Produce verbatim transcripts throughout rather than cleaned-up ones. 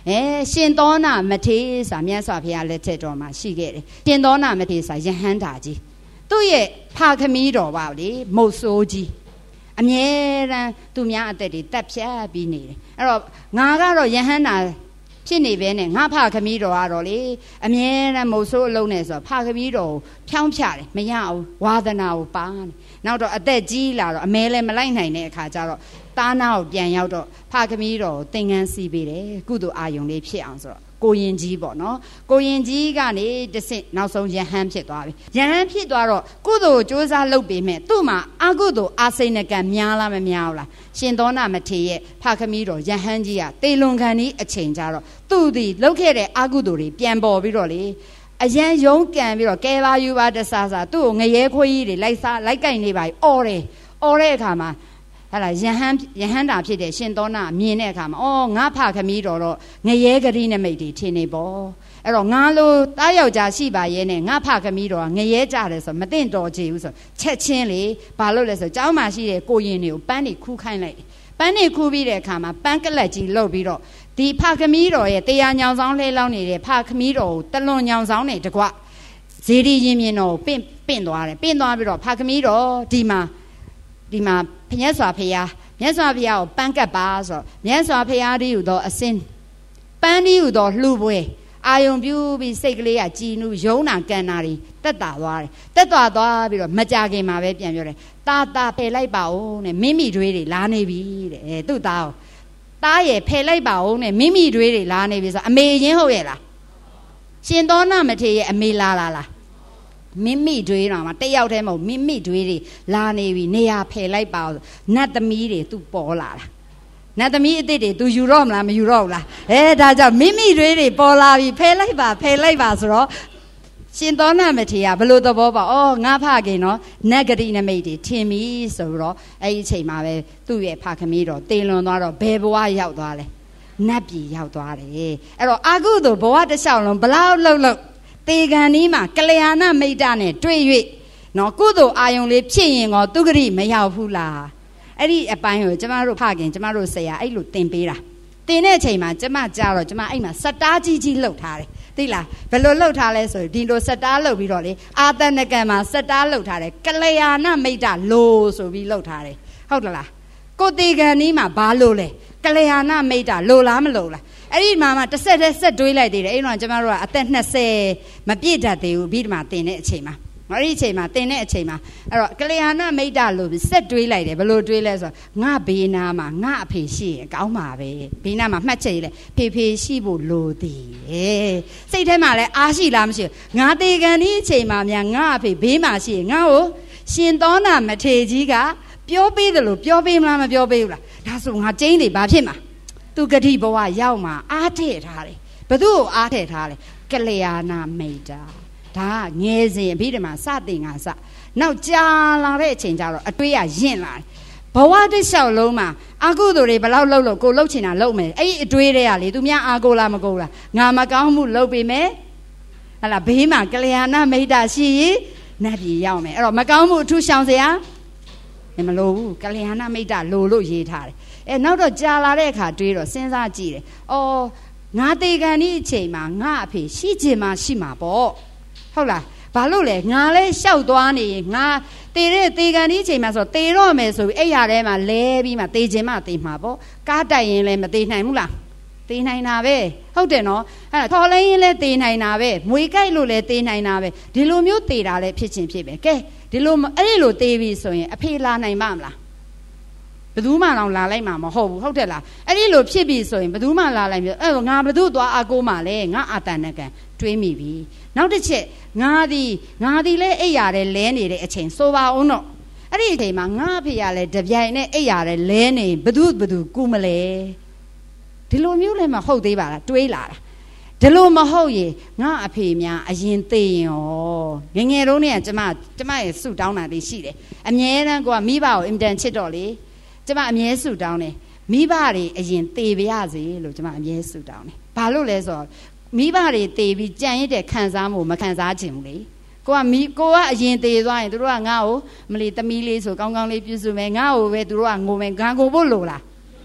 အဲရှင်သောနာမထေရဆိုတာမြတ်စွာဘုရားလက်ထက်တော်မှာရှိခဲ့တယ်ရှင်သောနာမထေရဆိုတာယဟန္တာကြီးသူ့ရဲ့ဖခမီးတော်ပါလေမုတ်ဆိုးကြီးအမြဲတမ်းသူများအသက်တွေတက်ဖြတ်ပြီးနေတယ်အဲ့တော့ငါကတော့ယဟန္တာဖြစ်နေပဲနဲ့ငါဖခမီးတော်ကတော့လေအမြဲတမ်းမုတ်ဆိုးအလုံးနဲ့ဆိုတော့ဖခမီးတော်ကိုဖြောင်းဖြတယ်မရဘူးဝါသနာကိုပါနေနောက်တော့အသက်ကြီးလာတော့အမဲလည်းမလိုက်နိုင်တဲ့အခါကျတော့တားနာကိုပြန်ရောက်တော့ဖခမီးတော်ကိုသင်္ကန်းစီးပေးတယ်ကုသိုလ်အာယုံလေးဖြစ်အောင်ဆိုတော့ကိုရင်ကြီးပေါ့နော်ကိုရင်ကြီးကနေတဆင့်နောက်ဆုံးယဟန်ဖြစ်သွားပြီယဟန်ဖြစ်သွားတော့ကုသိုလ်စ조사လုပ်ပေမဲ့သူ့မှာအကုသိုလ်အာစိဏကံများလားမများဘူးလားရှင်သောနာမထေရရဲ့ဖခမီးတော်ယဟန်ကြီးကတေလွန်ခံဒီအချိန်ကြတော့သူ့ဒီလုပ်ခဲ့တဲ့အကုသိုလ်တွေပြန်ပေါ်ပြီးတော့လေအရန်ယုံကံပြီးတော့ကဲပါယူပါတဆာဆာသူ့ကိုငရဲခွေးကြီးတွေလိုက်စားလိုက်ကင်နေပါအော်တယ်အော်တဲ့အခါမှာဟာလာယဟန်ယဟန်တာဖြစ်တဲ့ရှင်သောနာမြင်တဲ့အခါမှာအော်ငါဖခမီးတော်တော့ငရဲဂရိနမိတ်တွေထင်နေပေါ့အဲ့တော့ငါလိုတားယောက်ျားရှိပါရဲ့နဲ့ငါဖခမီးတော်ကငရဲကြတယ်ဆိုမသိတော်ချေဘူးဆိုချက်ချင်းလေဘာလို့လဲဆိုကျောင်းမှာရှိတဲ့ကိုရင်တွေကိုပန်းတွေခူးခိုင်းလိုက်ပန်းတွေခူးပြီးတဲ့အခါမှာပန်းကလတ်ကြီးလှုပ်ပြီးတော့ဒီဖခမီးတော်ရဲ့တရားညောင်ဆောင်လှဲလောင်းနေတဲ့ဖခမီးတော်ကိုတလွန်ညောင်ဆောင်နေတကွဇေဒီရင်မြင်တော်ပင့်ပင့်သွားတယ်ပင့်သွားပြီးတော့ဖခမီးတော်ဒီမှာဒီမှာမြတ်စွာဘုရားမြတ်စွာဘုရားကိုပန်းကပ်ပါဆိုတော့မြတ်စွာဘုရားတည်းဟူသောအစင်းပန်းတည်းဟူသောလှူပွဲအာယုံပြုပြီးစိတ်ကလေးကကြည်နူးယုံနာကန်နာတွေတက်တာသွားတယ်တက်သွားသွားပြီးတော့မကြခင်မှာပဲပြန်ပြောတယ်တာတာဖယ်လိုက်ပါဦးနဲ့မိမိတွေးတွေလာနေပြီတဲ့အဲသူ့သားကိုသားရဲ့ဖယ်လိုက်ပါဦးနဲ့မိမိတွေးတွေလာနေပြီဆိုအမေချင်းဟုတ်ရဲ့လားရှင်သောနာမထေရရဲ့အမေလာလာလားမိမိတွေးတော့မှတယောက်တည်းမဟုတ်မိမိတွေးတွေလာနေပြီနေရာဖယ်လိုက်ပါဦးနတ်သမီးတွေသူပေါ်လာတာနတ်သမီးအစ်စ်တွေသူယူတော့မလားမယူတော့ဘူးလားအဲဒါကြောင့်မိမိတွေးတွေပေါ်လာပြီဖယ်လိုက်ပါဖယ်လိုက်ပါဆိုတော့ရှင်သောနာမထေရဘယ်လိုသဘောပေါက်ဩငါဖခင်နော်နတ်ဂရိနမိတ်တွေထင်ပြီဆိုတော့အဲ့ဒီအချိန်မှာပဲသူ့ရဲ့ဖခမီးတော်တေလွန်သွားတော့ဘယ်ဘဝရောက်သွားလဲနတ်ပြည်ရောက်သွားတယ်အဲ့တော့အာကုသို့ဘဝတစ်လျှောက်လုံးဘလောက်လှုပ်လှုပ်တေဂန်နီးမှာကလျာဏမိတ်တနဲ့တွေ့၍နော်ကုသိုလ်အာယုံလေးဖြစ်ရင်ကောသူဂရိမရောက်ဘူးလားအဲ့ဒီအပိုင်းကိုကျမတို့ဖခင်ကျမတို့ဆရာအဲ့လိုသင်ပေးတာသင်တဲ့အချိန်မှာကျမကြားတော့ကျမအဲ့မှာစတားကြီးကြီးလှုပ်ထားတယ်သိလားဘယ်လိုလှုပ်ထားလဲဆိုရင်ဒီလိုစတားလှုပ်ပြီးတော့လေအာတနကံမှာစတားလှုပ်ထားတယ်ကလျာဏမိတ်တလိုဆိုပြီးလှုပ်ထားတယ်ဟုတ်လားကိုတေဂန်နီးမှာဘာလို့လဲကလျာဏမိတ်တလိုလားမလိုလားအဲ့ဒီမှာမှတစ်ဆက်တစ်ဆက်တွေးလိုက်သေးတယ်အဲ့တော့ကျမတို့ကအသက်နှစ်ဆယ်မပြည့်တတ်သေးဘူးပြီးဒီမှာတင်တဲ့အချိန်မှာအဲ့ဒီအချိန်မှာတင်တဲ့အချိန်မှာအဲ့တော့ကလျာဏမိတ်တလို့ဆက်တွေးလိုက်တယ်ဘယ်လိုတွေးလဲဆိုတော့ငါဘေးနာမှာငါအဖေရှိရင်ကောင်းပါပဲဘေးနာမှာမှတ်ချက်ရလေဖေဖေရှိဖို့လိုသည်စိတ်ထဲမှာလည်းအားရှိလားမရှိဘူးငါတေကန်ဒီအချိန်မှာများငါအဖေဘေးမှာရှိရင်ငါ့ကိုရှင်သောနာမထေရကြီးကပြောပေးတယ်လို့ပြောပေးမလားမပြောပေးဘူးလားဒါဆိုငါကျင်းနေဘာဖြစ်မှာသူဂတိဘဝရောက်မှာအားထည့်ထားတယ်ဘသူ့ကိုအားထည့်ထားလဲကလျာဏမိတ်တာဒါငယ်စဉ်အပြီးတမှာစတင်ကစနောက်ကြာလာတဲ့အချိန်ကျတော့အတွေးရရင့်လာတယ်ဘဝတစ်လျှောက်လုံးမှာအာကုသိုလ်တွေဘလောက်လှုပ်လို့ကိုလှုပ်ချင်တာလှုပ်မယ်အဲ့ဒီအတွေးတွေကလေသူများအာကိုလားမကိုလားငါမကောင်းမှုလှုပ်ပေမဲ့ဟလာဘေးမှာကလျာဏမိတ်တာရှိရင်နတ်ပြည်ရောက်မယ်အဲ့တော့မကောင်းမှုအထူးရှောင်စရာမလိုဘူးကလျာဏမိတ်တာလိုလို့ရေးထားတယ်အဲနောက်တော့ကြာလာတဲ့အခါတွေးတော့စဉ်းစားကြည့်တယ်အော်ငါတေကန်ဒီအချိန်မှာငါအဖေရှိချင်မှရှိမှာပေါ့ဟုတ်လားဘာလို့လဲငါလဲရှောက်သွားနေငါတေတဲ့တေကန်ဒီအချိန်မှာဆိုတေတော့မယ်ဆိုပြီးအဲ့ရထဲမှာလဲပြီးမှတေချင်မှတေမှာပေါ့ကားတိုက်ရင်လည်းမတေနိုင်ဘူးလားတေနိုင်တာပဲဟုတ်တယ်နော်အဲ့ဒါထော်လဲရင်လည်းတေနိုင်တာပဲမွေကြိုက်လို့လည်းတေနိုင်တာပဲဒီလိုမျိုးတေတာလည်းဖြစ်ချင်းဖြစ်ပဲကဲဒီလိုအဲ့ဒီလိုတေးပြီဆိုရင်အဖေလာနိုင်ပါမလားဘယ်သူမှတော့လာလိုက်မှာမဟုတ်ဘူးဟုတ်တယ်လားအဲ့ဒီလိုဖြစ်ပြီဆိုရင်ဘယ်သူမှလာလိုက်ပြီအဲ့ငါဘယ်သူသွားအကိုမှလဲငါအာတဏကံတွေးမိပြီနောက်တစ်ချက်ငါသည်ငါသည်လဲအိပ်ရတယ်လဲနေတဲ့အချိန်ဆိုပါအောင်တော့အဲ့ဒီအချိန်မှာငါအဖေရလဲတပြိုင်နဲ့အိပ်ရတယ်လဲနေဘယ်သူဘယ်သူကူမလဲဒီလိုမျိုးလဲမဟုတ်သေးပါလားတွေးလာတာဒီလိုမဟုတ်ရင်ငါအဖေများအရင်သိရင်ရောငငယ်တုန်းကကျမကျမရဲ့ဆုတောင်းတာလေးရှိတယ်အမြဲတမ်းကိုကမိဘကိုအင်တန်ချစ်တော့လေကျမအမြဲဆုတောင်းတယ်မိဘတွေအရင်သေပါရစေလို့ကျမအမြဲဆုတောင်းတယ်ဘာလို့လဲဆိုတော့မိဘတွေသေပြီးကြံရတဲ့ခံစားမှုမခံစားချင်ဘူးလေကိုကမိကိုကအရင်သေသွားရင်သူတို့ကငါ့ကိုမလီသမီးလေးဆိုကောင်းကောင်းလေးပြုစုမယ်ငါ့ကိုပဲသူတို့ကငိုမယ်ငါကိုဖို့လို့လား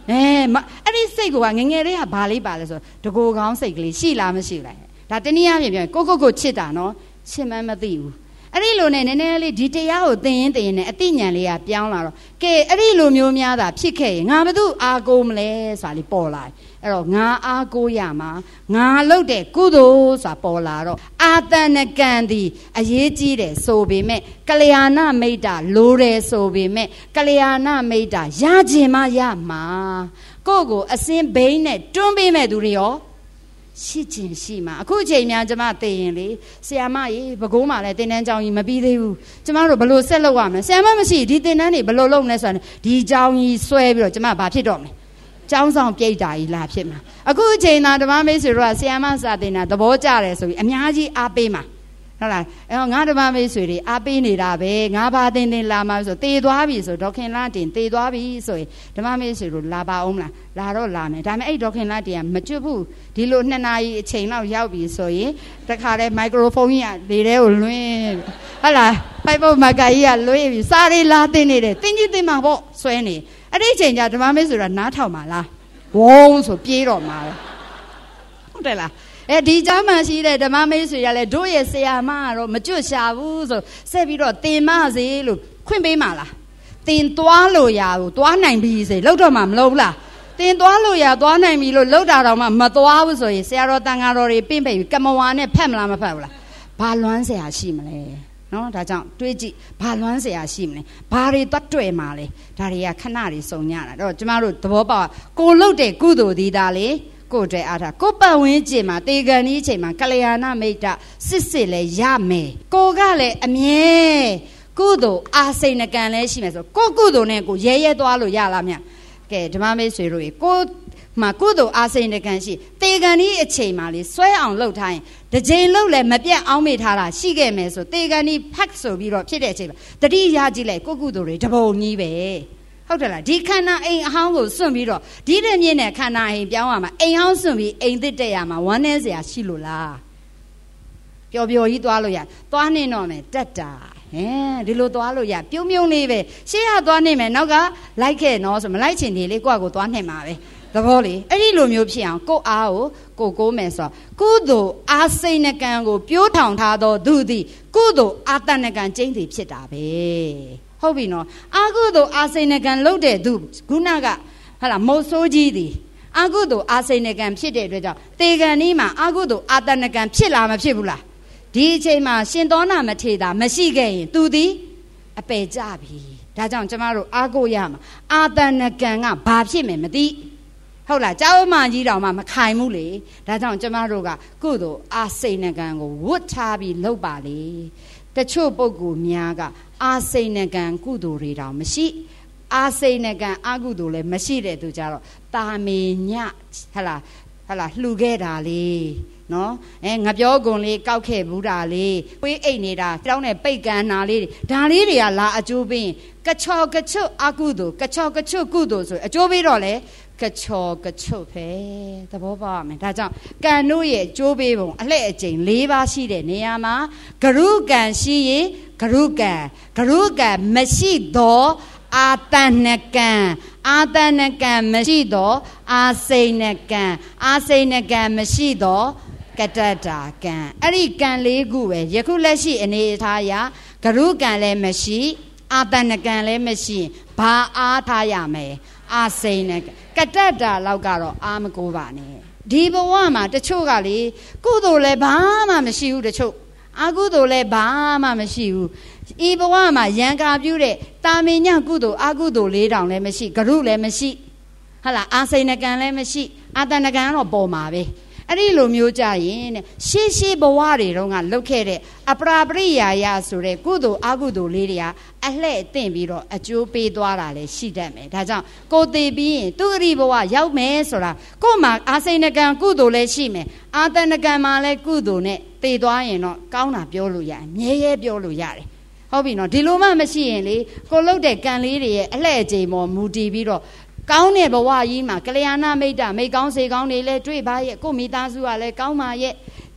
အဲအဲ့ဒီစိတ်ကငငယ်လေးကဘာလေးပါလဲဆိုတကူကောင်းစိတ်ကလေးရှိလားမရှိဘူးလားဒါတနည်းအားဖြင့်ပြောရင်ကိုကိုကိုချစ်တာနော်ချစ်မှန်းမသိဘူးအဲ့ဒီလိုနဲ့နည်းနည်းလေးဒီတရားကိုသင်ရင်သင်ရင်နဲ့အသိဉာဏ်လေးကပြောင်းလာတော့ကဲအဲ့ဒီလိုမျိုးများတာဖြစ်ခဲ့ရင်ငါဘသူအားကိုးမလဲဆိုတာလေးပေါ်လာအဲ့တော့ငါအားကိုးရမှာငါလုပ်တဲ့ကုသိုလ်ဆိုတာပေါ်လာတော့အာတဏကံသည်အရေးကြီးတယ်ဆိုပေမဲ့ကလျာဏမိတ်တာလိုတယ်ဆိုပေမဲ့ကလျာဏမိတ်တာရခြင်းမရမှာကိုယ့်ကိုအစင်းဘိန်းနဲ့တွန်းပေးမဲ့သူတွေရောရှိခြင်းရှိမှာအခုအချိန်များကျမသိရင်လေဆရာမကြီးဘကိုးမှလည်းတင်တန်းကြောင်းကြီးမပြီးသေးဘူးကျမတို့ဘလို့ဆက်လုပ်ရမလဲဆရာမမရှိဒီတင်တန်းတွေဘလို့လုပ်မလဲဆိုတော့ဒီကြောင်းကြီးဆွဲပြီးတော့ကျမဘာဖြစ်တော့မလဲကျောင်းဆောင်ပြိတ္တာကြီးလာဖြစ်မှာအခုအချိန်သာဓမ္မမိတ်ဆွေတို့ကဆရာမစာတင်တာသဘောကျတယ်ဆိုပြီးအများကြီးအားပေးမှာဟုတ်လားအဲငါဓမ္မမိတ်ဆွေတွေအားပေးနေတာပဲငါဘာတင်တင်လာမှာဆိုတေသွားပြီဆိုဒေါခင်လာတင်တေသွားပြီဆိုရင်ဓမ္မမိတ်ဆွေတို့လာပါအောင်မလားလာတော့လာမယ်ဒါပေမဲ့အဲ့ဒေါခင်လာတင်ကမကျွတ်ဘူးဒီလိုနှစ်နာရီအချိန်လောက်ရောက်ပြီဆိုရင်တခါတည်းမိုက်ခရိုဖုန်းကြီးကလေထဲကိုလွှင့်ဟုတ်လားပိုက်ပုတ်မကကြီးကလွှင့်ပြီစားရီလာတင်နေတယ်တင်းကြီးတင်မှာပေါ့ဆွဲနေအဲ့ဒီအချိန်ကျဓမ္မမိတ်ဆွေတို့နားထောင်ပါလားဝုန်းဆိုပြေးတော့မှာဟုတ်တယ်လားအဲဒီเจ้าမှရှိတဲ့ဓမ္မမိတ်ဆွေရလဲတို့ရဲ့ဆရာမကတော့မကြွရှာဘူးဆိုဆက်ပြီးတော့တင်မစေလို့ခွင့်ပေးမှာလားတင်သွားလို့ရဘူးသွားနိုင်ပြီစေလောက်တော့မှမလုပ်ဘူးလားတင်သွားလို့ရသွားနိုင်ပြီလို့လောက်တာတော့မှမသွားဘူးဆိုရင်ဆရာတော်တန်ဃာတော်တွေပင့်ပိတ်ပြီးကမဝါနဲ့ဖက်မလားမဖက်ဘူးလားဘာလွမ်းဆရာရှိမလဲနော်ဒါကြောင့်တွေးကြည့်ဘာလွမ်းဆရာရှိမလဲဘာတွေတတ်တွေ့မှာလဲဒါတွေကခဏတွေစုံညတာတော့ကျမတို့သဘောပေါက်ကိုလုတ်တဲ့ကုသိုလ်ဒီတာလေကိုတဲ့အားထားကိုပတ်ဝန်းကျင်မှာတေကန်ဒီအချိန်မှာကလျာဏမိတ်တစစ်စစ်လဲရမယ်ကိုကလည်းအမြဲကုသိုလ်အာစိဏကံလဲရှိမယ်ဆိုကိုကုသိုလ်နဲ့ကိုရဲရဲသွားလို့ရလားမြတ်ကဲဓမ္မမိတ်ဆွေတို့ရေကိုမှာကုသိုလ်အာစိဏကံရှိတေကန်ဒီအချိန်မှာလေဆွဲအောင်လှုပ်ထားရင်တစ်ချိန်လှုပ်လဲမပြတ်အောင်မေ့ထားတာရှိခဲ့မယ်ဆိုတေကန်ဒီဖတ်ဆိုပြီးတော့ဖြစ်တဲ့အချိန်မှာတတိယကြည့်လိုက်ကိုကုသိုလ်တွေတပုံကြီးပဲဟုတ်တယ်လားဒီခန္ဓာအိမ်အဟောင်းကိုစွန့်ပြီးတော့ဒီတဲ့မြင့်တဲ့ခန္ဓာအိမ်ပြောင်းရမှာအိမ်ဟောင်းစွန့်ပြီးအိမ်သစ်တက်ရမှာဝမ်းနည်းစရာရှိလို့လားပျော်ပျော်ကြီးသွားလို့ရသွားနေတော့မယ်တက်တာဟဲဒီလိုသွားလို့ရပြုံးပြုံးလေးပဲရှေ့ကသွားနေမယ်နောက်ကလိုက်ခဲ့နော်ဆိုမလိုက်ချင်နေလေကိုယ့်ကိုသွားနေမှာပဲသဘောလေအဲ့ဒီလိုမျိုးဖြစ်အောင်ကိုအားကိုကိုကိုးမယ်ဆိုကုသိုလ်အာစိဏကံကိုပြိုးထောင်ထားသောသူသည်ကုသိုလ်အာတဏကံကျင့်သည်ဖြစ်တာပဲဟုတ်ပြီနော်အာကုသိုလ်အာစိဏကံလုပ်တဲ့သူခုနကဟာလားမုတ်ဆိုးကြီးသည်အာကုသိုလ်အာစိဏကံဖြစ်တဲ့အတွက်ကြောင့်တေကံဤမှာအာကုသိုလ်အာတဏကံဖြစ်လာမဖြစ်ဘူးလားဒီအချိန်မှာရှင်သောနာမထေတာမရှိခဲ့ရင်သူသည်အပယ်ကြပြီဒါကြောင့်ကျမတို့အာကိုရမှာအာတဏကံကဘာဖြစ်မယ်မသိဟုတ်လားကျောင်းမကြီးတောင်မှမခိုင်ဘူးလေဒါကြောင့်ကျမတို့ကကုသိုလ်အာစိဏကံကိုဝတ်ထားပြီးလုပ်ပါလေတချို့ပုဂ္ဂိုလ်များကအာစိဏကံကုသိုလ်တွေတောင်မရှိအာစိဏကံအကုသိုလ်လည်းမရှိတဲ့သူကြတော့တာမေညဟလာဟလာလှူခဲ့တာလေနော်အဲငါပြောကုန်လေးကောက်ခဲ့ဘူးတာလေးပွေးအိတ်နေတာကြောင်းနဲ့ပိတ်ကန်နာလေးဒါလေးတွေကလာအကျိုးပေးကချော်ကချွတ်အကုသိုလ်ကချော်ကချွတ်ကုသိုလ်ဆိုအကျိုးပေးတော့လေကချော်ကချွတ်ပဲသဘောပေါက်မယ်ဒါကြောင့်ကံတို့ရဲ့ကျိုးပေးပုံအလှည့်အကျိန်၄ပါးရှိတဲ့နေရာမှာဂရုကံရှိရင်ဂရုကံဂရုကံမရှိတော့အာတဏကံအာတဏကံမရှိတော့အာစိဏကံအာစိဏကံမရှိတော့ကတ္တတာကံအဲ့ဒီကံလေးခုပဲယခုလက်ရှိအနေအထားအရဂရုကံလည်းမရှိအာတဏကံလည်းမရှိဘာအားထားရမယ်အာစိဏကကတ္တတာလောက်ကတော့အာမကိုပါနဲ့ဒီဘဝမှာတချို့ကလေကုသိုလ်လည်းဘာမှမရှိဘူးတချို့အကုသိုလ်လည်းဘာမှမရှိဘူးဤဘဝမှာယံကာပြုတဲ့တာမင်ညကုသိုလ်အကုသိုလ်လေးတောင်လည်းမရှိဂရုလည်းမရှိဟုတ်လားအာစိဏကံလည်းမရှိအာတဏကံတော့ပေါ်မှာပဲအဲ့ဒီလိုမျိုးကြရင်တဲ့ရှေးရှေးဘဝတွေတုန်းကလုတ်ခဲ့တဲ့အပရာပရိယာယဆိုတဲ့ကုသိုလ်အကုသိုလ်လေးတွေကအလှဲ့အသင့်ပြီးတော့အကျိုးပေးသွားတာလည်းရှိတတ်မယ်ဒါကြောင့်ကိုသိပြီးရင်သူအရိဘဝရောက်မယ်ဆိုတာကို့မှာအာစိဏကံကုသိုလ်လည်းရှိမယ်အာတဏကံမှာလည်းကုသိုလ်နဲ့သိသွားရင်တော့ကောင်းတာပြောလို့ရတယ်မြဲရဲပြောလို့ရတယ်ဟုတ်ပြီနော်ဒီလိုမှမရှိရင်လေကိုလုတ်တဲ့ကံလေးတွေရဲ့အလှဲ့အကျိန်ပေါ်မူတည်ပြီးတော့ကောင်းတဲ့ဘဝကြီးမှာကလျာဏမိတ်တမိတ်ကောင်းစေကောင်းတွေလည်းတွေ့ပါရဲ့ကိုမိသားစုကလည်းကောင်းပါရဲ့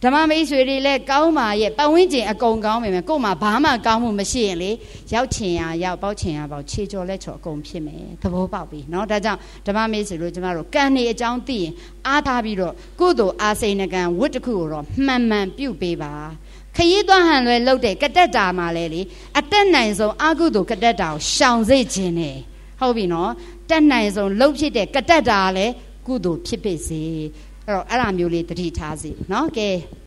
ဓမ္မမိတ်ဆွေတွေလည်းကောင်းပါရဲ့ပတ်ဝန်းကျင်အကုန်ကောင်းပေမဲ့ကိုယ်မှာဘာမှကောင်းမှုမရှိရင်လေရောက်ချင်ရရောက်ပေါက်ချင်ရပေါက်ခြေကြော်လက်ချော်အကုန်ဖြစ်မယ်သဘောပေါက်ပြီเนาะဒါကြောင့်ဓမ္မမိတ်ဆွေတို့ကျမတို့ကံနေအကြောင်းသိရင်အားထားပြီးတော့ကုသိုလ်အာစိန်နကံဝတ်တစ်ခုကိုတော့မှန်မှန်ပြုတ်ပေးပါခရီးသွားဟန်လွယ်လုပ်တဲ့ကတက်တာမှာလဲလေအတက်နိုင်ဆုံးအာကုသိုလ်ကတက်တာကိုရှောင်စေခြင်းနဲ့ဟုတ်ပြီနော်တက်နိုင်ဆုံးလှုပ်ဖြစ်တဲ့ကတက်တာလည်းကုသိုလ်ဖြစ်ပေစေအဲ့တော့အဲ့လိုမျိုးလေးတတိထားစီเนาะကဲ